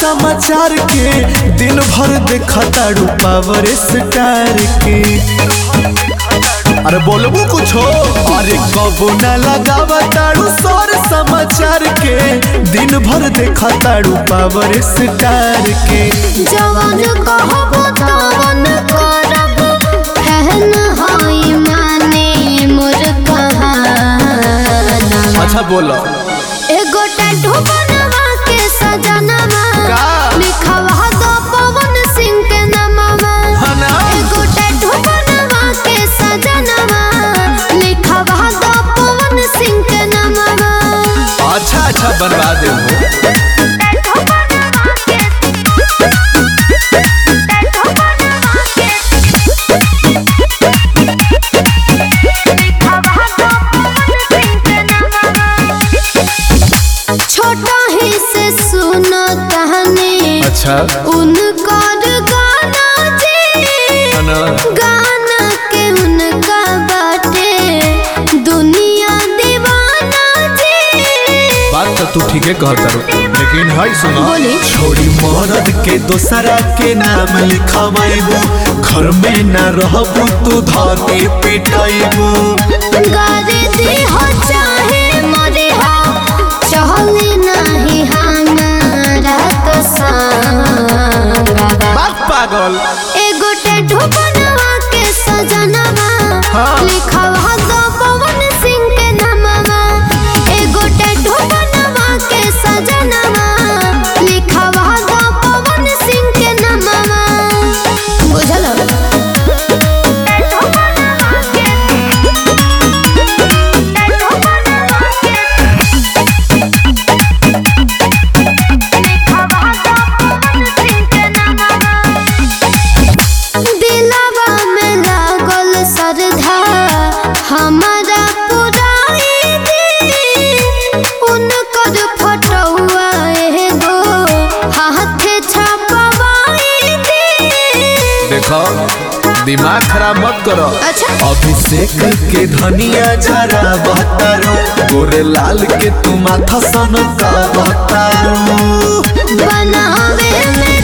समाचार के दिन भर देखा ताड़ू पावर स्टार के। अरे बोलबू कुछ हो? अरे कबो न लगावा ताड़ू सर समाचार के दिन भर देखा ताड़ू पावर स्टार के। जवान कहबो तवन करब कहन होई माने मोर कहाना। अच्छा बोलो। एगो टैटू बनवा के सजनवा लिखवा दो पवन सिंह के नामवा। एगो टैटू बनवा के सजनवा लिखवा दो पवन सिंह के नामवा। अच्छा अच्छा बनवा दे छोटा ही से सुनो कहानी। अच्छा उनकर गाना जी गाना के उनका बाटे दुनिया दीवाना जी। बात तो तू ठीक है कहता रो, लेकिन हाय सुनो छोड़ी मरद के दोसरा के नाम लिखवाइबू घर में न रहबू तू धके पिटाइबू। गारे दी हो चाहे मरे हो चहली नहीं हमारा तो संगा। बात पागल। एगो टैटू बनवा के सजनवा लिखवा दो पवन सिंह के नामवा। एगो टैटू बनवा के सजनवा लिखवा दो पवन सिंह के नामवा। बुझल? दिलवा में लागल श्रद्धा हमारा पुराई दी। उनकर फोटोआ एगो हाथे छपवाई दी। देखो दिमाग खराब मत करो। अच्छा अभिषेक के धनिया जरा बहतारो गोरे लाल के तू माथा सन का बहतारो। बनावे में